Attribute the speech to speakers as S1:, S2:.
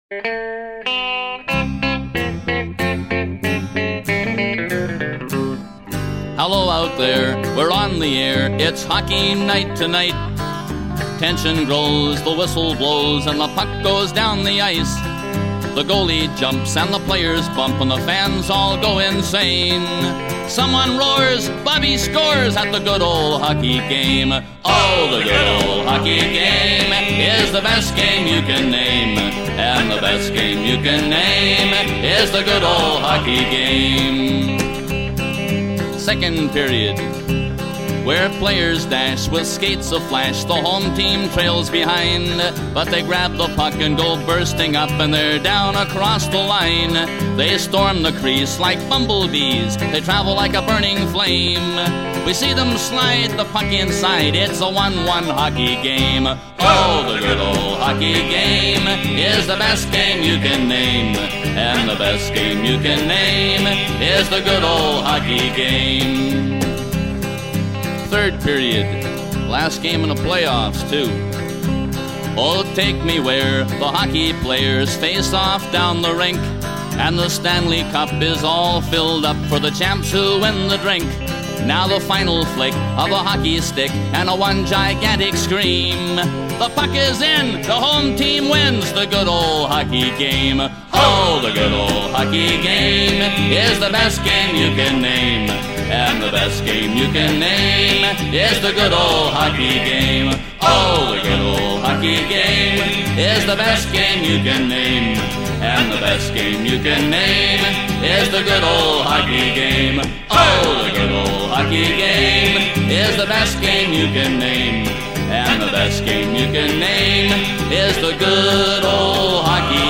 S1: Hello out there, we're on the air, it's hockey night tonight. Tension grows, the whistle blows, and the puck goes down the ice. The goalie jumps and the players bump and the fans all go insane. Someone roars, Bobby scores at the good old hockey game. Oh, the good old hockey game is the best game you can name. And the best game you can name is the good old hockey game. Second period, where players dash with skates aflash. The home team trails behind, but they grab the puck and go bursting up, and they're down across the line. They storm the crease like bumblebees, they travel like a burning flame. We see them slide the puck inside, it's a 1-1 hockey game. Oh, the good old hockey game is the best game you can name. And the best game you can name is the good old hockey game. Third period, last game in the playoffs too. Oh, take me where the hockey players face off down the rink, and the Stanley Cup is all filled up for the champs who win the drink. Now the final flick of a hockey stick and a one gigantic scream. The puck is in, the home team wins the good old hockey game. Oh, the good old hockey game is the best game you can name. And the best game you can name is the good old hockey game. Oh, the good old hockey game is the best game you can name. And the best game you can name is the good old hockey game. Oh, the good old hockey game is the best game you can name. And the best game you can name is the good old hockey